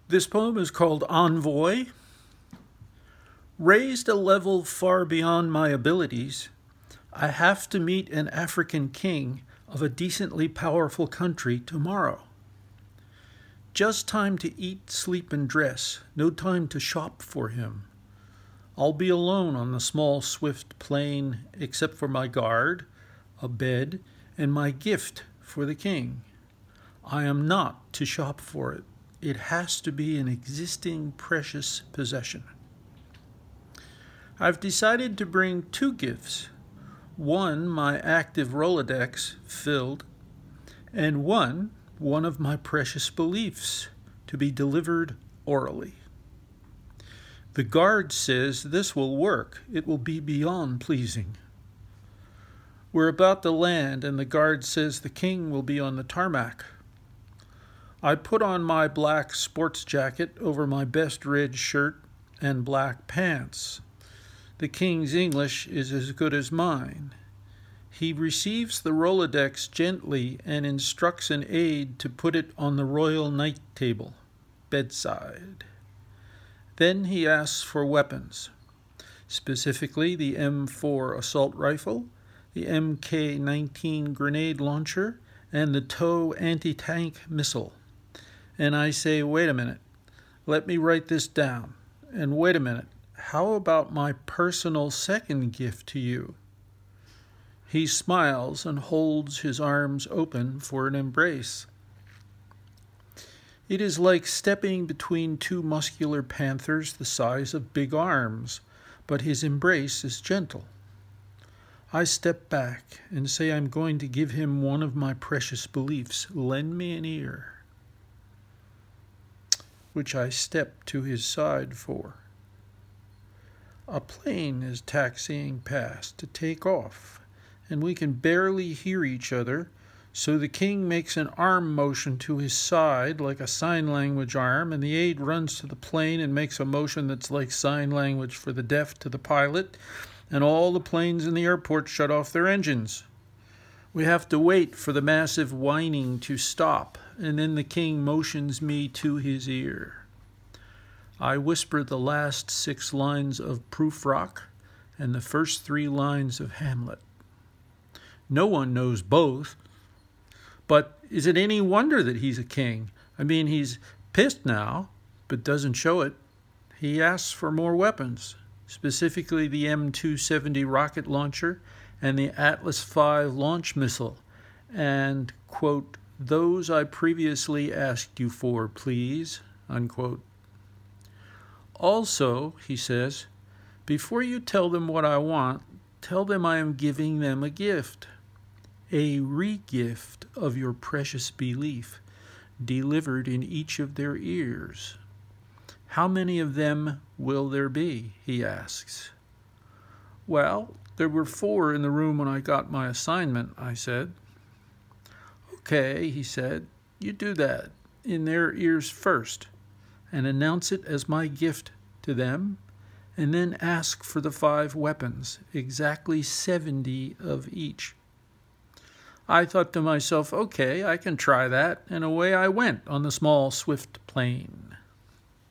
This poem is called Envoy. Raised a level far beyond my abilities, I have to meet an African king of a decently powerful country tomorrow. Just time to eat, sleep, and dress, no time to shop for him. I'll be alone on the small, swift plain, except for my guard, a bed, and my gift for the king. I am not to shop for it. It has to be an existing precious possession. I've decided to bring two gifts. One, my active Rolodex filled, and one of my precious beliefs to be delivered orally. The guard says this will work. It will be beyond pleasing. We're about to land, and the guard says the king will be on the tarmac. I put on my black sports jacket over my best red shirt and black pants. The king's English is as good as mine. He receives the Rolodex gently and instructs an aide to put it on the royal night table, bedside. Then he asks for weapons, specifically the M4 assault rifle, the Mk19 grenade launcher, and the TOW anti-tank missile. And I say, wait a minute, let me write this down. And wait a minute, how about my personal second gift to you? He smiles and holds his arms open for an embrace. It is like stepping between two muscular panthers the size of big arms, but his embrace is gentle. I step back and say I'm going to give him one of my precious beliefs. Lend me an ear. Which I step to his side for. A plane is taxiing past to take off, and we can barely hear each other, so the king makes an arm motion to his side like a sign language arm, and the aide runs to the plane and makes a motion that's like sign language for the deaf to the pilot, and all the planes in the airport shut off their engines. We have to wait for the massive whining to stop, and then the king motions me to his ear. I whisper the last 6 lines of Prufrock and the first 3 lines of Hamlet. No one knows both, but is it any wonder that he's a king? I mean, he's pissed now, but doesn't show it. He asks for more weapons, specifically the M270 rocket launcher and the Atlas V launch missile, and, quote, those I previously asked you for, please, unquote. Also, he says, before you tell them what I want, tell them I am giving them a gift, a re-gift of your precious belief, delivered in each of their ears. How many of them will there be, he asks. Well, there were 4 in the room when I got my assignment, I said. Okay, he said, you do that in their ears first and announce it as my gift to them, and then ask for the 5 weapons, exactly 70 of each. I thought to myself, okay, I can try that, and away I went on the small, swift plane.